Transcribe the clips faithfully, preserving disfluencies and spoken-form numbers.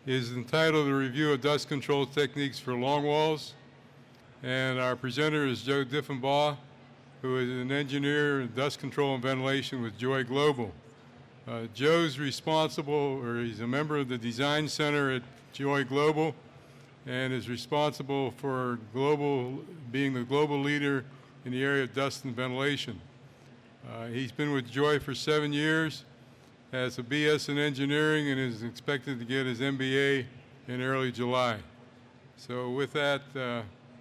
is entitled A Review of Dust Control Techniques for Longwalls. And our presenter is Joe Diffenbaugh, who is an engineer in dust control and ventilation with Joy Global. Uh, Joe's responsible, or he's a member of the Design Center at Joy Global, and is responsible for global, being the global leader in the area of dust and ventilation. Uh, he's been with Joy for seven years, has a B S in engineering, and is expected to get his M B A in early July. So with that, uh,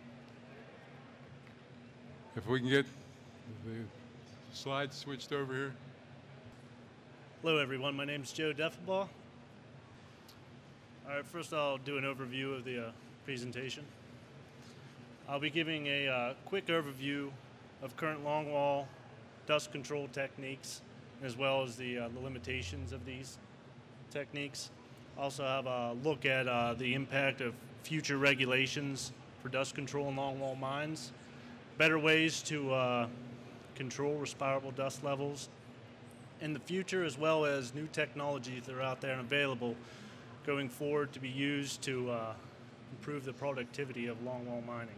if we can get the slides switched over here. Hello everyone, my name is Joe Diffenbaugh. All right, first I'll do an overview of the uh, presentation. I'll be giving a uh, quick overview of current longwall dust control techniques, as well as the, uh, the limitations of these techniques. Also have a look at uh, the impact of future regulations for dust control in longwall mines, better ways to uh, control respirable dust levels in the future, as well as new technologies that are out there and available going forward to be used to uh, improve the productivity of longwall mining.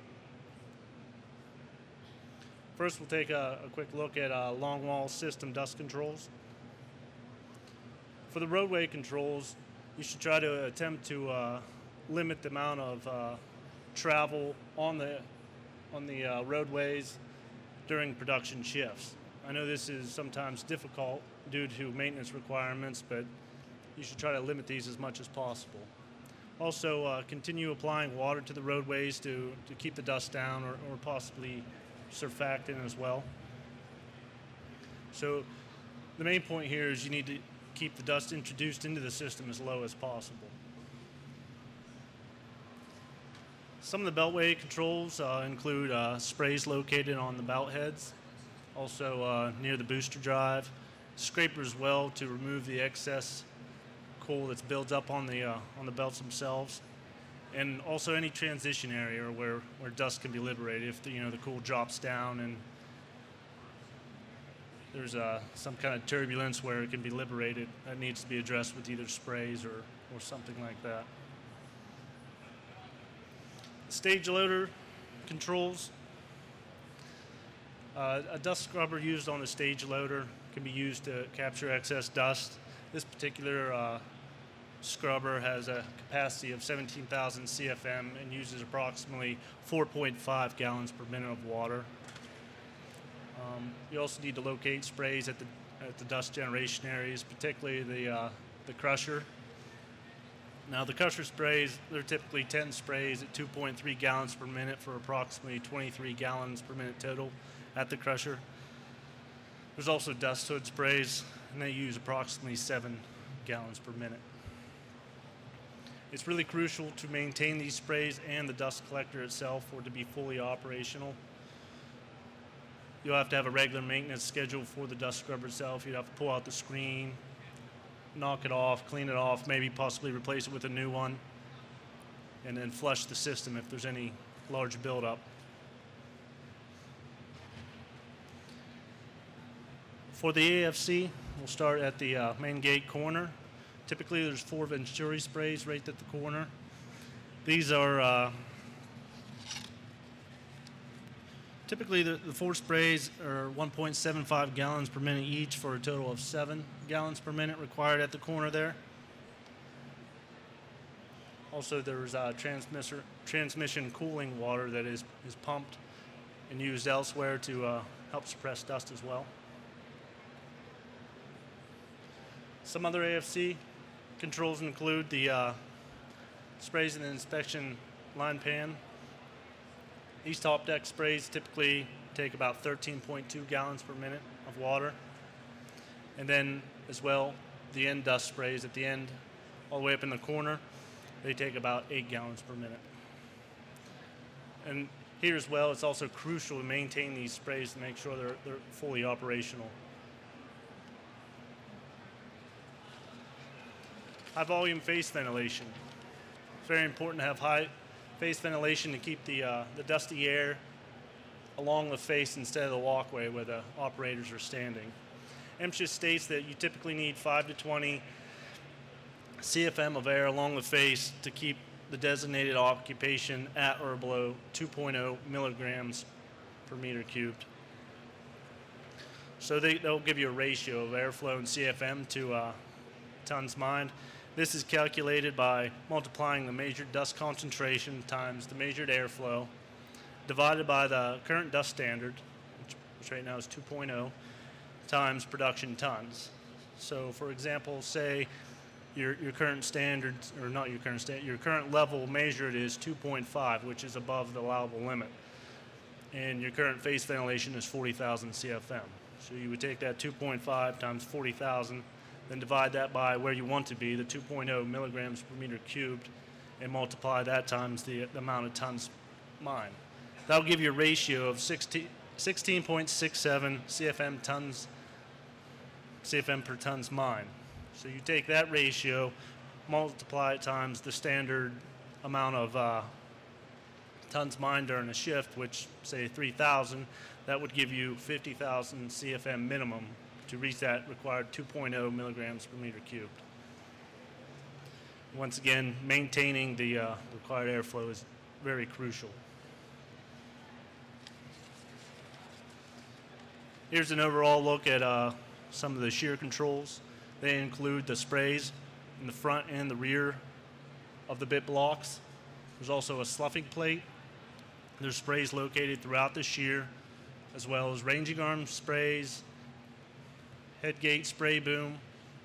First, we'll take a, a quick look at uh, longwall system dust controls. For the roadway controls, you should try to attempt to uh, limit the amount of uh, travel on the, on the uh, roadways during production shifts. I know this is sometimes difficult due to maintenance requirements, but you should try to limit these as much as possible. Also, uh, continue applying water to the roadways to, to keep the dust down, or, or possibly surfactant as well. So the main point here is you need to keep the dust introduced into the system as low as possible. Some of the beltway controls uh, include uh, sprays located on the belt heads, also uh, near the booster drive, scraper as well to remove the excess coal that's built up on the uh, on the belts themselves, and also any transition area where where dust can be liberated if the, you know the coal drops down and there's uh, some kind of turbulence where it can be liberated. That needs to be addressed with either sprays or or something like that. Stage loader controls. Uh, a dust scrubber used on the stage loader can be used to capture excess dust. This particular uh, scrubber has a capacity of seventeen thousand C F M and uses approximately four point five gallons per minute of water. Um, you also need to locate sprays at the at the dust generation areas, particularly the uh, the crusher. Now the crusher sprays, they're typically ten sprays at two point three gallons per minute for approximately twenty-three gallons per minute total at the crusher. There's also dust hood sprays, and they use approximately seven gallons per minute. It's really crucial to maintain these sprays and the dust collector itself for it to be fully operational. You'll have to have a regular maintenance schedule for the dust scrubber itself. You'd have to pull out the screen, knock it off, clean it off, maybe possibly replace it with a new one, and then flush the system if there's any large buildup. For the A F C, we'll start at the uh, main gate corner. Typically, there's four Venturi sprays right at the corner. These are uh, typically the, the four sprays are one point seven five gallons per minute each for a total of seven gallons per minute required at the corner there. Also, there's uh, transmission transmission cooling water that is is pumped and used elsewhere to uh, help suppress dust as well. Some other A F C controls include the uh, sprays in the inspection line pan. These top deck sprays typically take about thirteen point two gallons per minute of water. And then as well, the end dust sprays at the end, all the way up in the corner, they take about eight gallons per minute. And here as well, it's also crucial to maintain these sprays to make sure they're, they're fully operational. High volume face ventilation. It's very important to have high face ventilation to keep the, uh, the dusty air along the face instead of the walkway where the operators are standing. MSHA states that you typically need five to twenty C F M of air along the face to keep the designated occupation at or below two point zero milligrams per meter cubed. So they, they'll give you a ratio of airflow and C F M to uh, tons mined. This is calculated by multiplying the measured dust concentration times the measured airflow divided by the current dust standard, which, which right now is two point zero, times production tons. So for example, say your, your current standard, or not your current standard, your current level measured is two point five, which is above the allowable limit. And your current face ventilation is forty thousand C F M. So you would take that two point five times forty thousand, then divide that by where you want to be, the two point zero milligrams per meter cubed, and multiply that times the, the amount of tons mined. That'll give you a ratio of sixteen point six seven C F M tons, C F M per tons mined. So you take that ratio, multiply it times the standard amount of uh, tons mined during a shift, which say three thousand, that would give you fifty thousand C F M minimum to reach that required two point zero milligrams per meter cubed. Once again, maintaining the uh, required airflow is very crucial. Here's an overall look at uh, some of the shear controls. They include the sprays in the front and the rear of the bit blocks. There's also a sloughing plate. There's sprays located throughout the shear, as well as ranging arm sprays, head gate spray boom,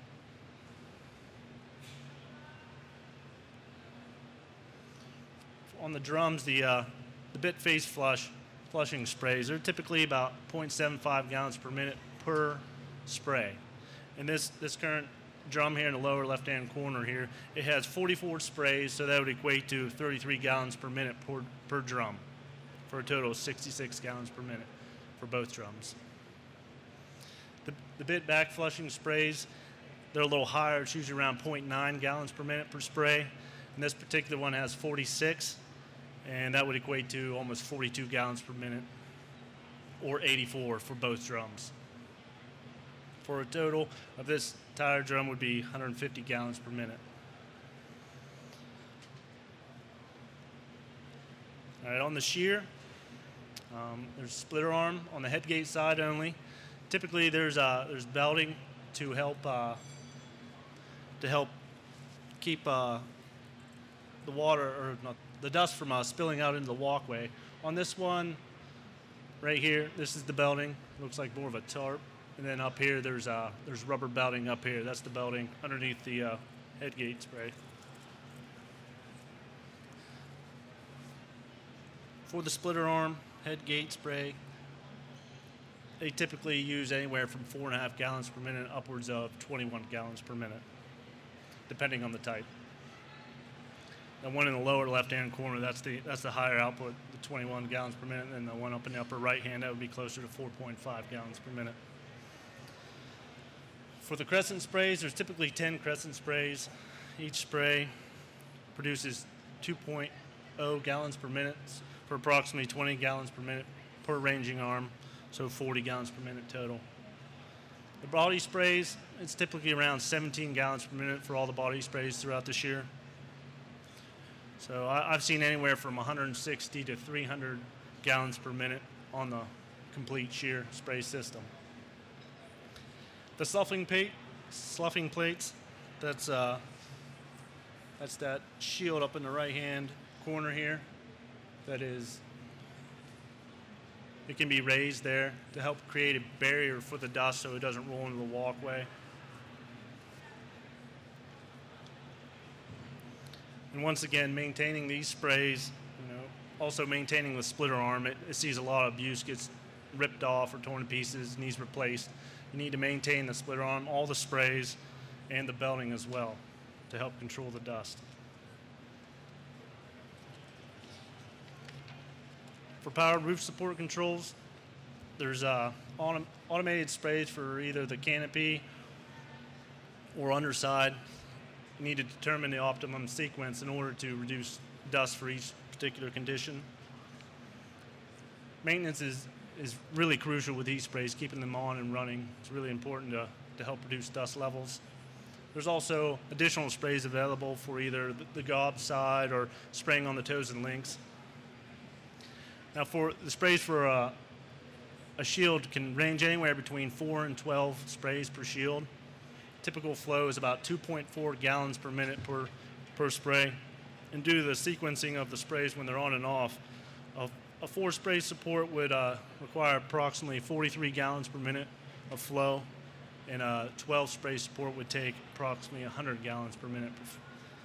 on the drums, the, uh, the bit face flush flushing sprays are typically about zero point seven five gallons per minute per spray. And this, this current drum here in the lower left-hand corner here, it has forty-four sprays, so that would equate to thirty-three gallons per minute per, per drum, for a total of sixty-six gallons per minute for both drums. The, the bit back flushing sprays, they're a little higher. It's usually around zero point nine gallons per minute per spray. And this particular one has forty-six, and that would equate to almost forty-two gallons per minute, or eighty-four for both drums. For a total of this entire drum would be one hundred fifty gallons per minute. All right, on the shear, um, there's a splitter arm on the head gate side only. Typically, there's uh, there's belting to help uh, to help keep uh, the water or not the dust from uh, spilling out into the walkway. On this one, right here, this is the belting. Looks like more of a tarp. And then up here, there's uh, there's rubber belting up here. That's the belting underneath the uh, head gate spray. For the splitter arm head gate spray, they typically use anywhere from four and a half gallons per minute upwards of twenty-one gallons per minute, depending on the type. The one in the lower left-hand corner, that's the that's the higher output, the twenty-one gallons per minute, and the one up in the upper right-hand, that would be closer to four point five gallons per minute. For the crescent sprays, there's typically ten crescent sprays. Each spray produces two point zero gallons per minute for approximately twenty gallons per minute per ranging arm, so forty gallons per minute total. The body sprays, it's typically around seventeen gallons per minute for all the body sprays throughout the shear. So I, I've seen anywhere from one hundred sixty to three hundred gallons per minute on the complete shear spray system. The sloughing plate, sloughing plates, that's uh, that's that shield up in the right-hand corner here. That is, it can be raised there to help create a barrier for the dust so it doesn't roll into the walkway. And once again, maintaining these sprays, you know, also maintaining the splitter arm, it, it sees a lot of abuse, gets ripped off or torn to pieces, needs replaced. You need to maintain the splitter arm, all the sprays, and the belting as well to help control the dust. For powered roof support controls, there's uh, autom automated sprays for either the canopy or underside. You need to determine the optimum sequence in order to reduce dust for each particular condition. Maintenance is, is really crucial with these sprays, keeping them on and running. It's really important to, to help reduce dust levels. There's also additional sprays available for either the, the gob side or spraying on the toes and links. Now for the sprays for uh, a shield can range anywhere between four and twelve sprays per shield. Typical flow is about two point four gallons per minute per, per spray. And due to the sequencing of the sprays when they're on and off, a, a four spray support would uh, require approximately forty-three gallons per minute of flow, and a twelve spray support would take approximately one hundred gallons per minute. Per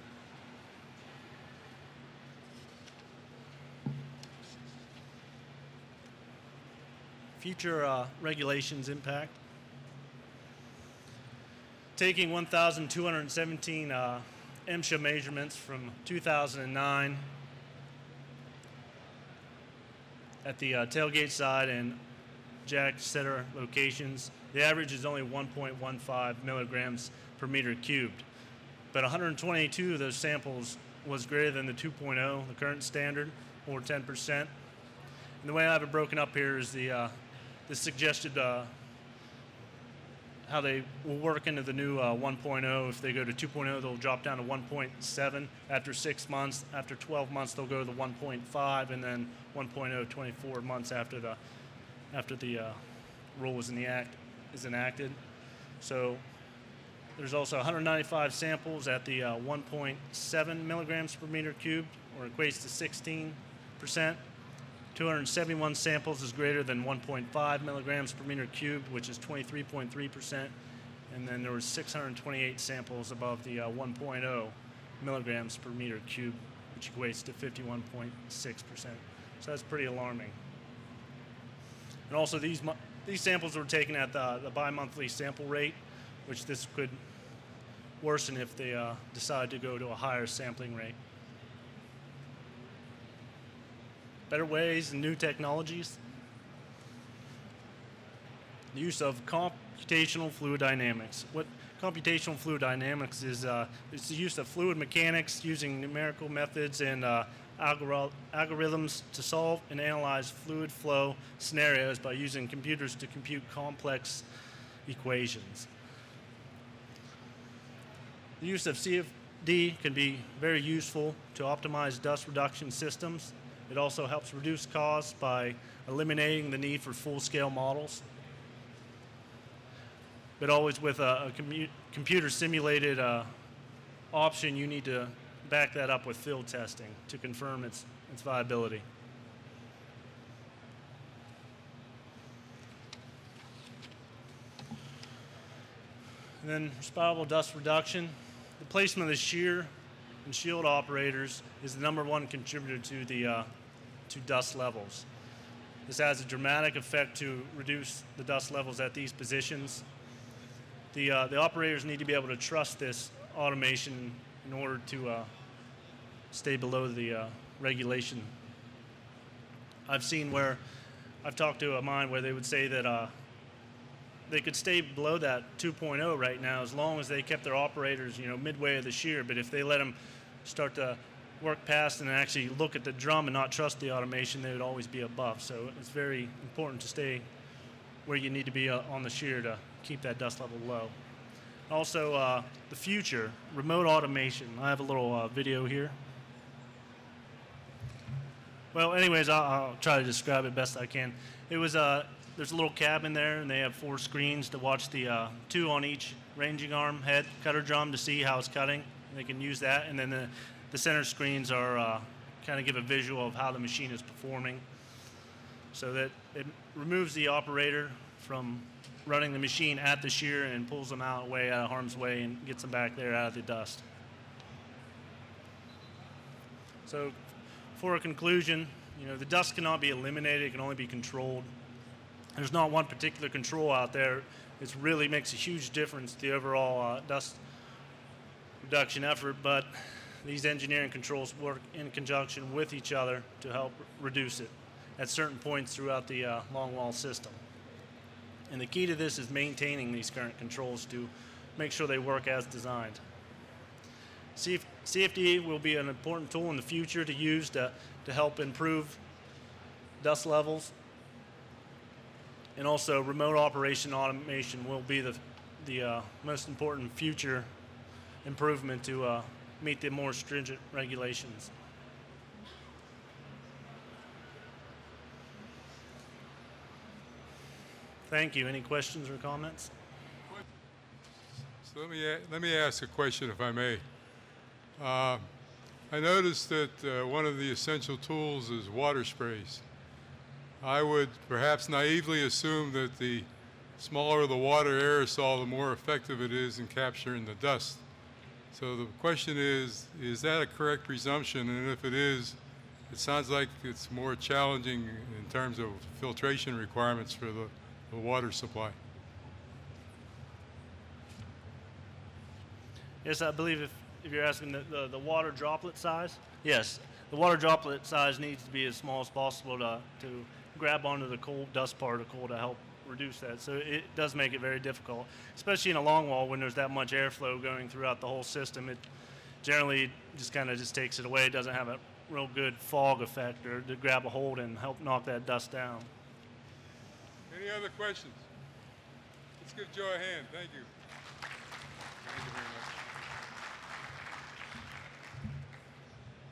Future uh, regulations impact. Taking one thousand two hundred seventeen uh, MSHA measurements from two thousand nine at the uh, tailgate side and jack setter locations, the average is only one point one five milligrams per meter cubed. But one hundred twenty-two of those samples was greater than the two point oh, the current standard, or ten percent. And the way I have it broken up here is the uh, the suggested uh, how they will work into the new uh, one point oh. If they go to two point oh, they'll drop down to one point seven after six months. After twelve months, they'll go to the one point five, and then one point oh twenty-four months after the after the uh, rule was in the act is enacted. So there's also one hundred ninety-five samples at the uh, one point seven milligrams per meter cubed, or equates to sixteen percent. two hundred seventy-one samples is greater than one point five milligrams per meter cubed, which is twenty-three point three percent. And then there was six hundred twenty-eight samples above the uh, one point oh milligrams per meter cubed, which equates to fifty-one point six percent. So that's pretty alarming. And also these, these samples were taken at the, the bi-monthly sample rate, which this could worsen if they uh, decide to go to a higher sampling rate. Better ways and new technologies. The use of computational fluid dynamics. What computational fluid dynamics is, uh, it's the use of fluid mechanics using numerical methods and uh, algor algorithms to solve and analyze fluid flow scenarios by using computers to compute complex equations. The use of C F D can be very useful to optimize dust reduction systems. It also helps reduce costs by eliminating the need for full-scale models. But always with a, a commu computer simulated uh, option, you need to back that up with field testing to confirm its, its viability. And then respirable dust reduction. The placement of the shear and shield operators is the number one contributor to the uh, to dust levels. This has a dramatic effect to reduce the dust levels at these positions. The uh, the operators need to be able to trust this automation in order to uh, stay below the uh, regulation. I've seen where I've talked to a mine where they would say that uh, they could stay below that two point oh right now as long as they kept their operators, you know, midway of the shear. But if they let them start to work past and actually look at the drum and not trust the automation, they would always be above. So it's very important to stay where you need to be uh, on the shear to keep that dust level low. Also, uh, the future, remote automation. I have a little uh, video here. Well, anyways, I'll, I'll try to describe it best I can. It was uh, there's a little cabin there, and they have four screens to watch the uh, two on each ranging arm head cutter drum to see how it's cutting. They can use that, and then the, the center screens are uh, kind of give a visual of how the machine is performing, so that it removes the operator from running the machine at the shear and pulls them out way out of harm's way and gets them back there out of the dust. So for a conclusion, you know, the dust cannot be eliminated, it can only be controlled. There's not one particular control out there. It really makes a huge difference to the overall uh, dust reduction effort, but these engineering controls work in conjunction with each other to help reduce it at certain points throughout the uh, longwall system. And the key to this is maintaining these current controls to make sure they work as designed. C F D will be an important tool in the future to use to, to help improve dust levels. And also remote operation automation will be the, the uh, most important future improvement to uh, meet the more stringent regulations. Thank you. Any questions or comments? So let me, a- let me ask a question, if I may. Uh, I noticed that uh, one of the essential tools is water sprays. I would perhaps naively assume that the smaller the water aerosol, the more effective it is in capturing the dust. So the question is, is that a correct presumption? And if it is, it sounds like it's more challenging in terms of filtration requirements for the, the water supply. Yes, I believe if, if you're asking the, the, the water droplet size, yes, the water droplet size needs to be as small as possible to, to grab onto the cold dust particle to help reduce that. So it does make it very difficult, especially in a long wall when there's that much airflow going throughout the whole system. It generally just kind of just takes it away. It doesn't have a real good fog effect or to grab a hold and help knock that dust down. Any other questions? Let's give Joe a hand. Thank you.